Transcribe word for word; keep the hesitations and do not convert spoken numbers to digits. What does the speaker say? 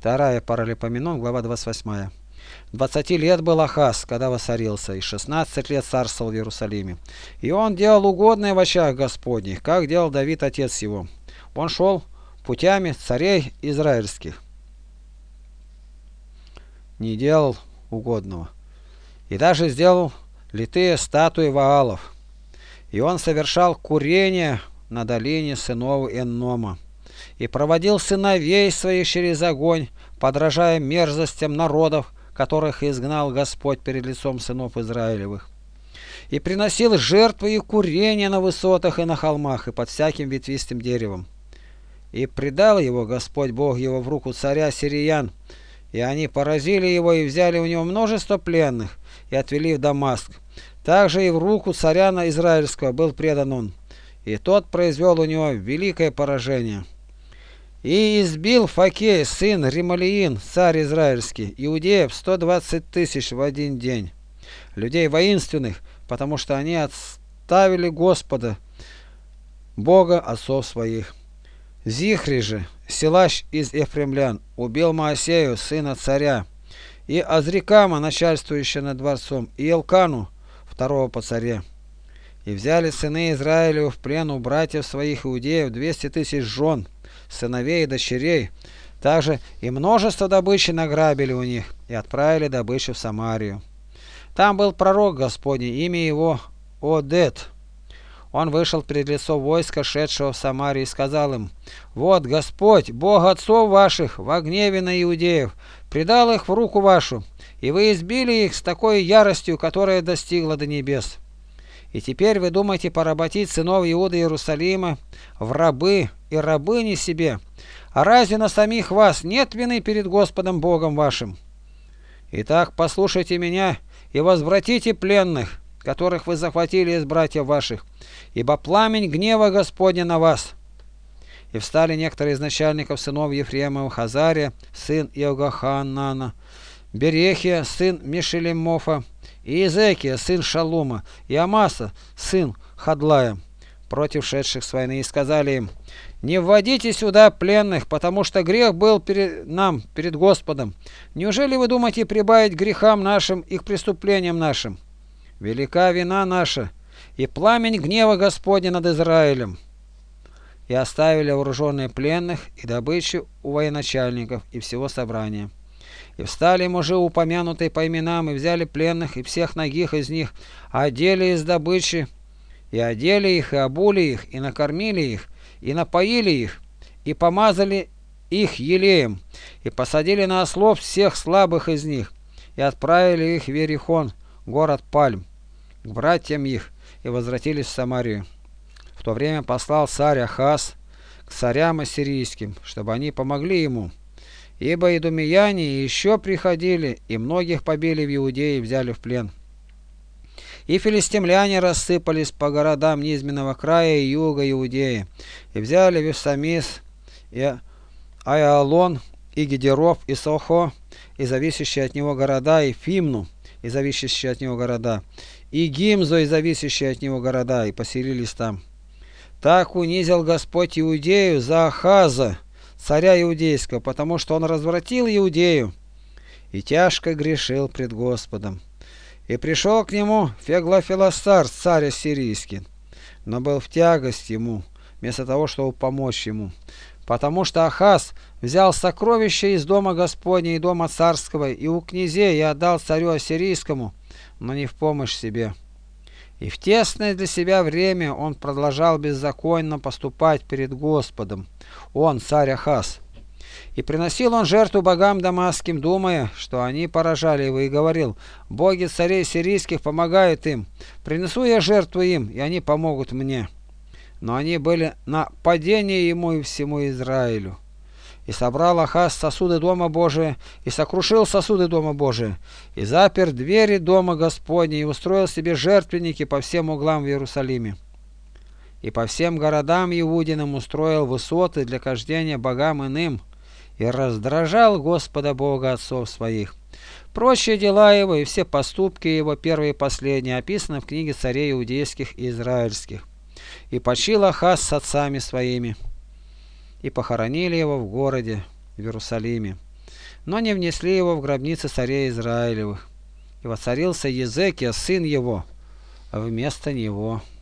Вторая Паралипоменон, глава двадцать восьмая. Двадцати лет был Ахаз, когда воцарился, и шестнадцать лет царствовал в Иерусалиме. И он делал угодное в очах Господних, как делал Давид отец его. Он шел путями царей израильских, не делал угодного. И даже сделал литые статуи Ваалов. И он совершал курение на долине сынов Эннома. И проводил сыновей своих через огонь, подражая мерзостям народов, которых изгнал Господь перед лицом сынов Израилевых. И приносил жертвы и курения на высотах и на холмах, и под всяким ветвистым деревом. И предал его Господь Бог его в руку царя сириян, и они поразили его и взяли у него множество пленных, и отвели в Дамаск. Также и в руку царя израильского был предан он, и тот произвел у него великое поражение. И избил Факей, сын Ремалиин, царь израильский, иудеев сто двадцать тысяч в один день, людей воинственных, потому что они отставили Господа, Бога отцов своих. Зихри же, силач из Ефремлян, убил Моосею, сына царя, и Азрикама, начальствующего над дворцом, и Елкану, второго по царе. И взяли сыны Израилеву в плен у братьев своих иудеев двести тысяч жен, сыновей и дочерей, также и множество добычи награбили у них, и отправили добычу в Самарию. Там был пророк Господний, имя его Одед. Он вышел перед лицо войска, шедшего в Самарию, и сказал им: «Вот Господь, Бог отцов ваших, во гневе на иудеев, предал их в руку вашу, и вы избили их с такой яростью, которая достигла до небес. И теперь вы думаете поработить сынов Иуды Иерусалима в рабы и рабыни себе. А разве на самих вас нет вины перед Господом Богом вашим? Итак, послушайте меня и возвратите пленных, которых вы захватили из братьев ваших, ибо пламень гнева Господня на вас». И встали некоторые из начальников сынов Ефремова: Хазария, сын Иогаханана, Берехия, сын Мешелемофа, и Иезекия, сын Шалума, и Амаса, сын Хадлая, против шедших с войны, и сказали им: «Не вводите сюда пленных, потому что грех был перед нам, перед Господом. Неужели вы думаете прибавить грехам нашим и к преступлениям нашим? Велика вина наша, и пламень гнева Господня над Израилем». И оставили вооруженные пленных и добычу у военачальников и всего собрания. И встали мужи, упомянутые по именам, и взяли пленных, и всех нагих из них, одели из добычи, и одели их, и обули их, и накормили их, и напоили их, и помазали их елеем, и посадили на ослов всех слабых из них, и отправили их в Иерихон, город Пальм, к братьям их, и возвратились в Самарию. В то время послал царь Ахаз к царям ассирийским, чтобы они помогли ему, ибо идумеяне еще приходили, и многих побили в Иудее и взяли в плен. И филистимляне рассыпались по городам низменного края и юга Иудеи, и взяли Вифсамис, и Айалон, и Гедеров, и Сохо, и зависящие от него города, и Фимну, и зависящие от него города, и Гимзо, и зависящие от него города, и поселились там. Так унизил Господь Иудею за Ахаза, царя иудейского, потому что он развратил Иудею и тяжко грешил пред Господом. И пришел к нему Феглофилостар, царь ассирийский, но был в тягость ему, вместо того, чтобы помочь ему, потому что Ахаз взял сокровища из дома Господня и дома царского и у князей и отдал царю ассирийскому, но не в помощь себе. И в тесное для себя время он продолжал беззаконно поступать перед Господом, он, царь Ахаз. И приносил он жертву богам дамасским, думая, что они поражали его, и говорил: «Боги царей сирийских помогают им, принесу я жертву им, и они помогут мне». Но они были на падение ему и всему Израилю. И собрал Ахаз сосуды дома Божия, и сокрушил сосуды дома Божия, и запер двери дома Господня, и устроил себе жертвенники по всем углам в Иерусалиме. И по всем городам Иудиным устроил высоты для кождения богам иным, и раздражал Господа Бога отцов своих. Прочие дела его и все поступки его, первые и последние, описаны в книге царей иудейских и израильских. И почил Ахаз с отцами своими, и похоронили его в городе, в Иерусалиме. но не внесли его в гробницы царей Израилевых. И воцарился Езекия, сын его, вместо него.